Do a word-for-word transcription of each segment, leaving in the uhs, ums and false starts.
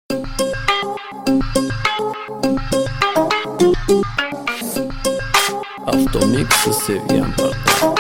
Avtomix'i seviyen parça.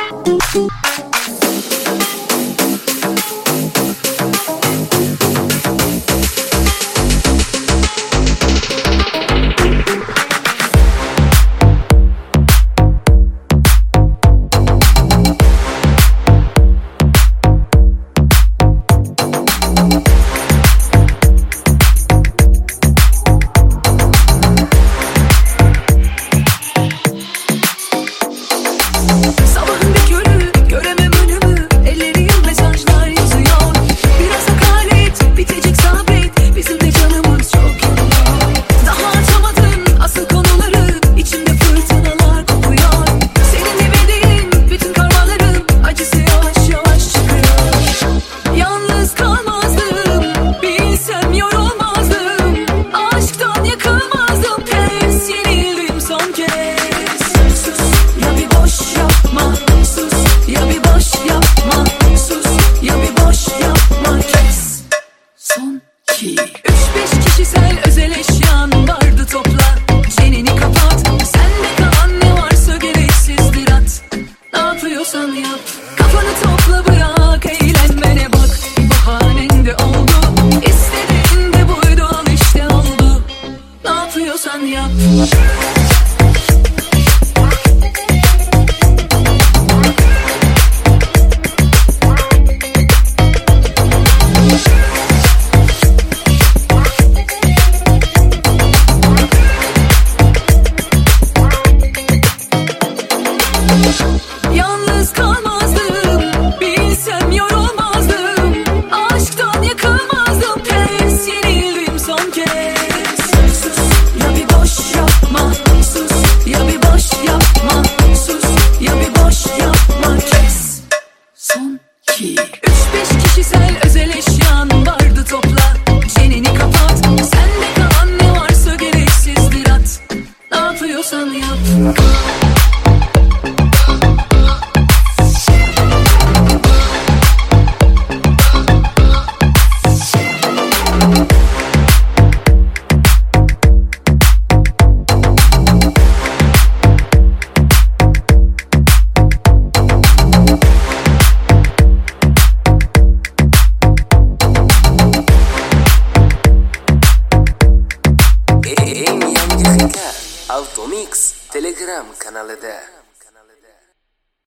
Sabahın bir körü göremem önümü, ellerim mesajlar yazıyor. Biraz hakaret bitecek, sabret, bizim de canımız çok yanıyor. Daha açamadın asıl konuları, içimde fırtınalar kopuyor. Senin demediğin bütün karmalarım, acısı yavaş yavaş çıkıyor. Yalnız kalmazdım, bilsem yorulmazdım. Aşktan yakılmazdım, pes yenildim son kez. Sus ya bir boş yapma, sus ya bir boş yapma, sus ya bir boş yapma, kes. Son iki. Üç beş kişisel özel eşyan vardı, topla çeneni kapat. Sende kalan ne varsa gereksizdir, at. Ne yapıyorsan yap, kafanı topla, bırak eğlenmene bak. Bahanen de oldu, istediğin de buydu, al işte oldu. Ne yapıyorsan yap. Yalnız kalmazdım, bilsem yorulmazdım. Aşktan yakılmazdım, pes yenildim son kez. Sus ya bir boş yapma, sus ya bir boş yapma, sus ya bir boş yapma, kes. Son iki. Üç beş kişisel özel eşyan vardı, topla çeneni kapat. Sende kalan ne varsa gereksizdir, at. Ne yapıyorsan yap. En yangi hikar Avtomix Telegram kanalida.